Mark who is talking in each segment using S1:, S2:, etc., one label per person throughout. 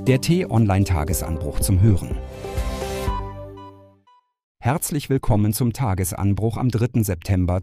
S1: Der T-Online-Tagesanbruch zum Hören. Herzlich willkommen zum Tagesanbruch am 3. September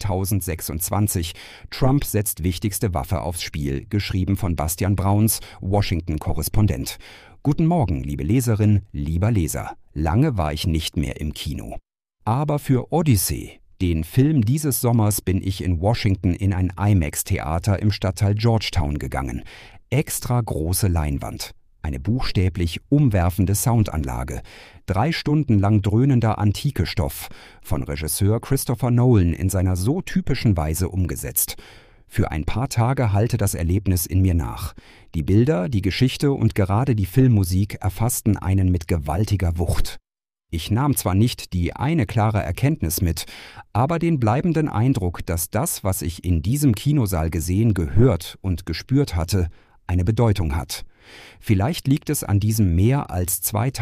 S1: 2026. Trump setzt wichtigste Waffe aufs Spiel, geschrieben von Bastian Brauns, Washington-Korrespondent. Guten Morgen, liebe Leserin, lieber Leser. Lange war ich nicht mehr im Kino. Aber für Odyssey, den Film dieses Sommers, bin ich in Washington in ein IMAX-Theater im Stadtteil Georgetown gegangen. Extra große Leinwand. Eine buchstäblich umwerfende Soundanlage. 3 Stunden lang dröhnender Antike-Stoff. Von Regisseur Christopher Nolan in seiner so typischen Weise umgesetzt. Für ein paar Tage hallte das Erlebnis in mir nach. Die Bilder, die Geschichte und gerade die Filmmusik erfassten einen mit gewaltiger Wucht. Ich nahm zwar nicht die eine klare Erkenntnis mit, aber den bleibenden Eindruck, dass das, was ich in diesem Kinosaal gesehen, gehört und gespürt hatte, eine Bedeutung hat. Vielleicht liegt es an diesem mehr als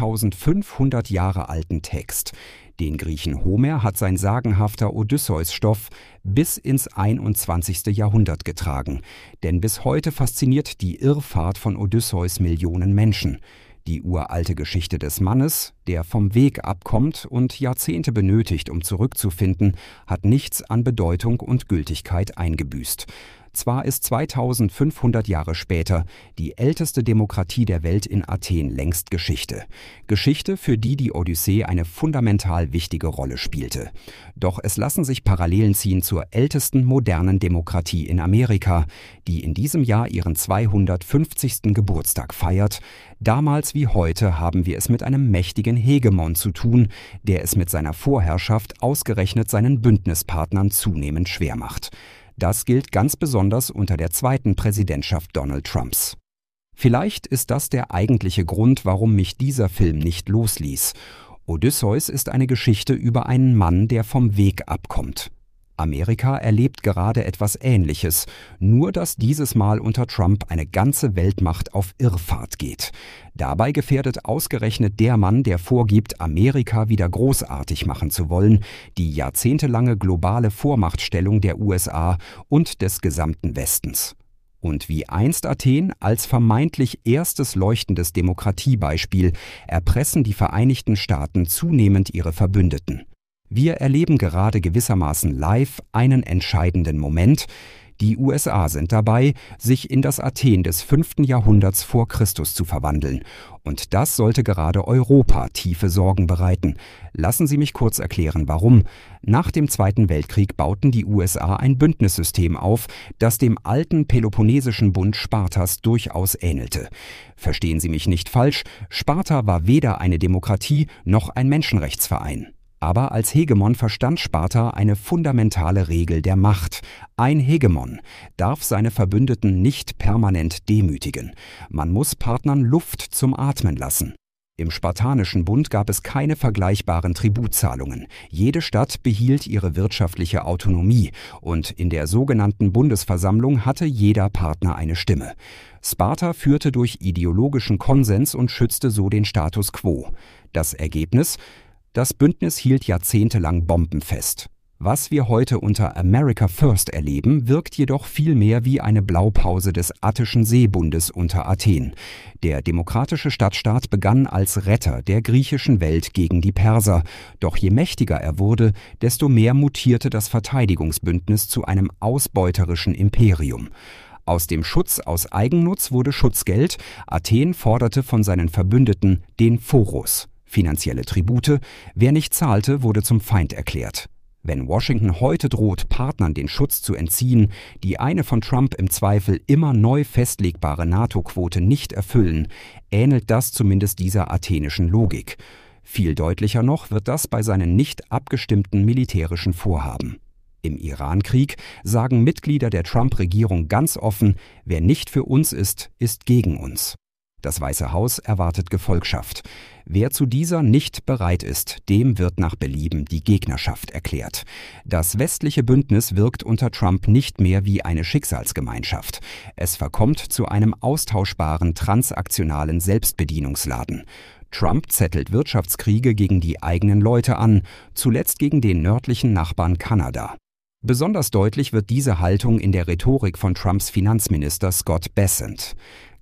S1: 2500 Jahre alten Text. Den Griechen Homer hat sein sagenhafter Odysseus-Stoff bis ins 21. Jahrhundert getragen. Denn bis heute fasziniert die Irrfahrt von Odysseus Millionen Menschen. Die uralte Geschichte des Mannes, der vom Weg abkommt und Jahrzehnte benötigt, um zurückzufinden, hat nichts an Bedeutung und Gültigkeit eingebüßt. Zwar ist 2500 Jahre später die älteste Demokratie der Welt in Athen längst Geschichte. Geschichte, für die die Odyssee eine fundamental wichtige Rolle spielte. Doch es lassen sich Parallelen ziehen zur ältesten modernen Demokratie in Amerika, die in diesem Jahr ihren 250. Geburtstag feiert. Damals wie heute haben wir es mit einem mächtigen Hegemon zu tun, der es mit seiner Vorherrschaft ausgerechnet seinen Bündnispartnern zunehmend schwer macht. Das gilt ganz besonders unter der zweiten Präsidentschaft Donald Trumps. Vielleicht ist das der eigentliche Grund, warum mich dieser Film nicht losließ. Odysseus ist eine Geschichte über einen Mann, der vom Weg abkommt. Amerika erlebt gerade etwas Ähnliches, nur dass dieses Mal unter Trump eine ganze Weltmacht auf Irrfahrt geht. Dabei gefährdet ausgerechnet der Mann, der vorgibt, Amerika wieder großartig machen zu wollen, die jahrzehntelange globale Vormachtstellung der USA und des gesamten Westens. Und wie einst Athen als vermeintlich erstes leuchtendes Demokratiebeispiel erpressen die Vereinigten Staaten zunehmend ihre Verbündeten. Wir erleben gerade gewissermaßen live einen entscheidenden Moment. Die USA sind dabei, sich in das Athen des 5. Jahrhunderts vor Christus zu verwandeln. Und das sollte gerade Europa tiefe Sorgen bereiten. Lassen Sie mich kurz erklären, warum. Nach dem Zweiten Weltkrieg bauten die USA ein Bündnissystem auf, das dem alten Peloponnesischen Bund Spartas durchaus ähnelte. Verstehen Sie mich nicht falsch, Sparta war weder eine Demokratie noch ein Menschenrechtsverein. Aber als Hegemon verstand Sparta eine fundamentale Regel der Macht. Ein Hegemon darf seine Verbündeten nicht permanent demütigen. Man muss Partnern Luft zum Atmen lassen. Im Spartanischen Bund gab es keine vergleichbaren Tributzahlungen. Jede Stadt behielt ihre wirtschaftliche Autonomie und in der sogenannten Bundesversammlung hatte jeder Partner eine Stimme. Sparta führte durch ideologischen Konsens und schützte so den Status quo. Das Ergebnis: Das Bündnis hielt jahrzehntelang bombenfest. Was wir heute unter America First erleben, wirkt jedoch viel mehr wie eine Blaupause des Attischen Seebundes unter Athen. Der demokratische Stadtstaat begann als Retter der griechischen Welt gegen die Perser. Doch je mächtiger er wurde, desto mehr mutierte das Verteidigungsbündnis zu einem ausbeuterischen Imperium. Aus dem Schutz aus Eigennutz wurde Schutzgeld. Athen forderte von seinen Verbündeten den Phoros. Finanzielle Tribute, wer nicht zahlte, wurde zum Feind erklärt. Wenn Washington heute droht, Partnern den Schutz zu entziehen, die eine von Trump im Zweifel immer neu festlegbare NATO-Quote nicht erfüllen, ähnelt das zumindest dieser athenischen Logik. Viel deutlicher noch wird das bei seinen nicht abgestimmten militärischen Vorhaben. Im Irankrieg sagen Mitglieder der Trump-Regierung ganz offen, wer nicht für uns ist, ist gegen uns. Das Weiße Haus erwartet Gefolgschaft. Wer zu dieser nicht bereit ist, dem wird nach Belieben die Gegnerschaft erklärt. Das westliche Bündnis wirkt unter Trump nicht mehr wie eine Schicksalsgemeinschaft. Es verkommt zu einem austauschbaren, transaktionalen Selbstbedienungsladen. Trump zettelt Wirtschaftskriege gegen die eigenen Leute an, zuletzt gegen den nördlichen Nachbarn Kanada. Besonders deutlich wird diese Haltung in der Rhetorik von Trumps Finanzminister Scott Bessent.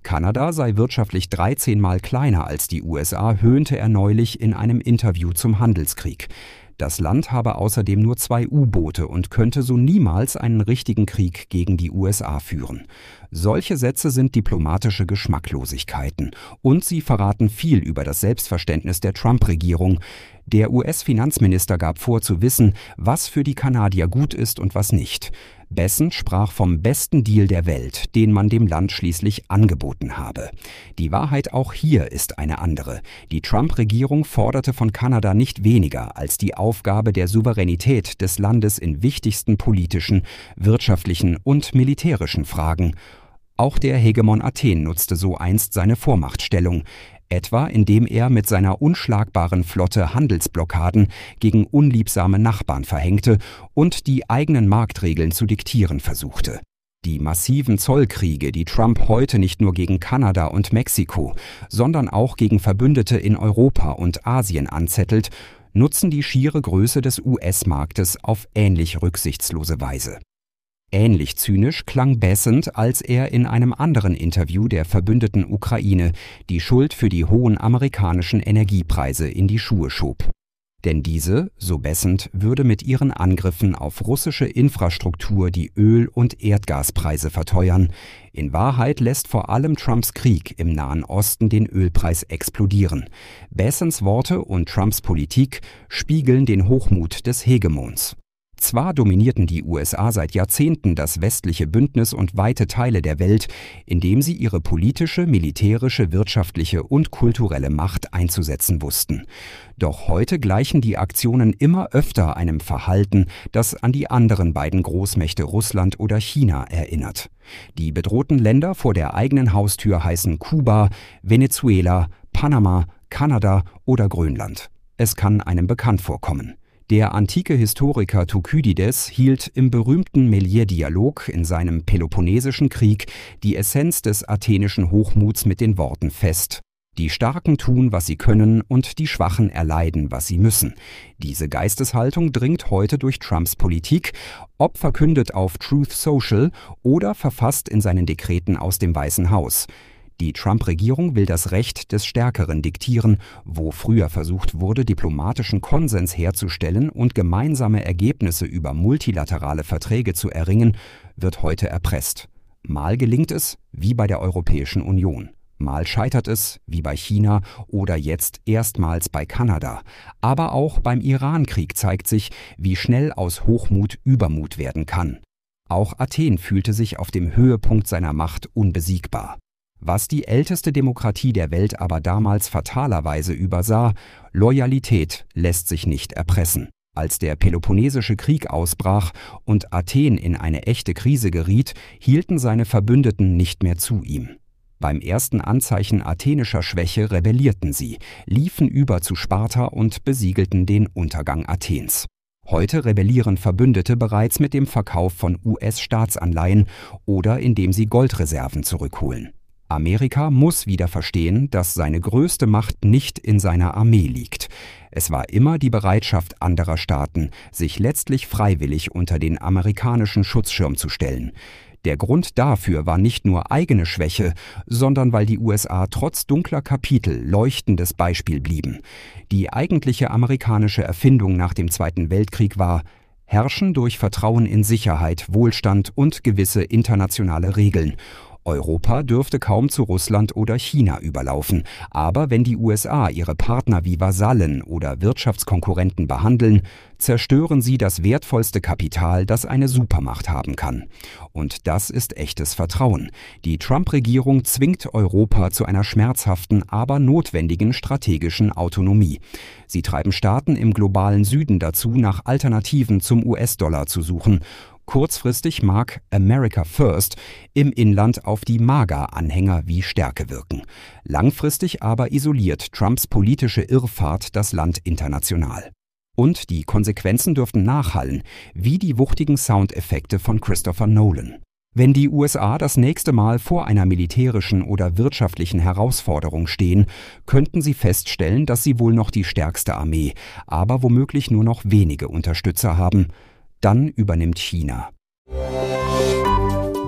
S1: Kanada sei wirtschaftlich 13-mal kleiner als die USA, höhnte er neulich in einem Interview zum Handelskrieg. Das Land habe außerdem nur 2 U-Boote und könnte so niemals einen richtigen Krieg gegen die USA führen. Solche Sätze sind diplomatische Geschmacklosigkeiten und sie verraten viel über das Selbstverständnis der Trump-Regierung. Der US-Finanzminister gab vor zu wissen, was für die Kanadier gut ist und was nicht. Bessent sprach vom besten Deal der Welt, den man dem Land schließlich angeboten habe. Die Wahrheit auch hier ist eine andere. Die Trump-Regierung forderte von Kanada nicht weniger als die Aufgabe der Souveränität des Landes in wichtigsten politischen, wirtschaftlichen und militärischen Fragen. Auch der Hegemon Athen nutzte so einst seine Vormachtstellung, etwa indem er mit seiner unschlagbaren Flotte Handelsblockaden gegen unliebsame Nachbarn verhängte und die eigenen Marktregeln zu diktieren versuchte. Die massiven Zollkriege, die Trump heute nicht nur gegen Kanada und Mexiko, sondern auch gegen Verbündete in Europa und Asien anzettelt, nutzen die schiere Größe des US-Marktes auf ähnlich rücksichtslose Weise. Ähnlich zynisch klang Bessent, als er in einem anderen Interview der verbündeten Ukraine die Schuld für die hohen amerikanischen Energiepreise in die Schuhe schob. Denn diese, so Bessent, würde mit ihren Angriffen auf russische Infrastruktur die Öl- und Erdgaspreise verteuern. In Wahrheit lässt vor allem Trumps Krieg im Nahen Osten den Ölpreis explodieren. Bessents Worte und Trumps Politik spiegeln den Hochmut des Hegemons. Zwar dominierten die USA seit Jahrzehnten das westliche Bündnis und weite Teile der Welt, indem sie ihre politische, militärische, wirtschaftliche und kulturelle Macht einzusetzen wussten. Doch heute gleichen die Aktionen immer öfter einem Verhalten, das an die anderen beiden Großmächte Russland oder China erinnert. Die bedrohten Länder vor der eigenen Haustür heißen Kuba, Venezuela, Panama, Kanada oder Grönland. Es kann einem bekannt vorkommen. Der antike Historiker Thukydides hielt im berühmten Melier-Dialog in seinem Peloponnesischen Krieg die Essenz des athenischen Hochmuts mit den Worten fest: Die Starken tun, was sie können, und die Schwachen erleiden, was sie müssen. Diese Geisteshaltung dringt heute durch Trumps Politik, ob verkündet auf Truth Social oder verfasst in seinen Dekreten aus dem Weißen Haus. Die Trump-Regierung will das Recht des Stärkeren diktieren, wo früher versucht wurde, diplomatischen Konsens herzustellen und gemeinsame Ergebnisse über multilaterale Verträge zu erringen, wird heute erpresst. Mal gelingt es, wie bei der Europäischen Union. Mal scheitert es, wie bei China oder jetzt erstmals bei Kanada. Aber auch beim Iran-Krieg zeigt sich, wie schnell aus Hochmut Übermut werden kann. Auch Athen fühlte sich auf dem Höhepunkt seiner Macht unbesiegbar. Was die älteste Demokratie der Welt aber damals fatalerweise übersah: Loyalität lässt sich nicht erpressen. Als der Peloponnesische Krieg ausbrach und Athen in eine echte Krise geriet, hielten seine Verbündeten nicht mehr zu ihm. Beim ersten Anzeichen athenischer Schwäche rebellierten sie, liefen über zu Sparta und besiegelten den Untergang Athens. Heute rebellieren Verbündete bereits mit dem Verkauf von US-Staatsanleihen oder indem sie Goldreserven zurückholen. Amerika muss wieder verstehen, dass seine größte Macht nicht in seiner Armee liegt. Es war immer die Bereitschaft anderer Staaten, sich letztlich freiwillig unter den amerikanischen Schutzschirm zu stellen. Der Grund dafür war nicht nur eigene Schwäche, sondern weil die USA trotz dunkler Kapitel leuchtendes Beispiel blieben. Die eigentliche amerikanische Erfindung nach dem Zweiten Weltkrieg war: Herrschen durch Vertrauen in Sicherheit, Wohlstand und gewisse internationale Regeln. Europa dürfte kaum zu Russland oder China überlaufen, aber wenn die USA ihre Partner wie Vasallen oder Wirtschaftskonkurrenten behandeln, zerstören sie das wertvollste Kapital, das eine Supermacht haben kann. Und das ist echtes Vertrauen. Die Trump-Regierung zwingt Europa zu einer schmerzhaften, aber notwendigen strategischen Autonomie. Sie treiben Staaten im globalen Süden dazu, nach Alternativen zum US-Dollar zu suchen. Kurzfristig mag America First im Inland auf die MAGA-Anhänger wie Stärke wirken. Langfristig aber isoliert Trumps politische Irrfahrt das Land international. Und die Konsequenzen dürften nachhallen, wie die wuchtigen Soundeffekte von Christopher Nolan. Wenn die USA das nächste Mal vor einer militärischen oder wirtschaftlichen Herausforderung stehen, könnten sie feststellen, dass sie wohl noch die stärkste Armee, aber womöglich nur noch wenige Unterstützer haben. Dann übernimmt China.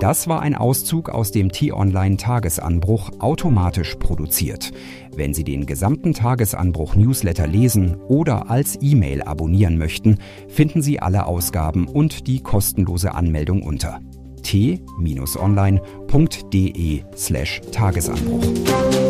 S1: Das war ein Auszug aus dem T-Online Tagesanbruch, automatisch produziert. Wenn Sie den gesamten Tagesanbruch-Newsletter lesen oder als E-Mail abonnieren möchten, finden Sie alle Ausgaben und die kostenlose Anmeldung unter t-online.de/Tagesanbruch.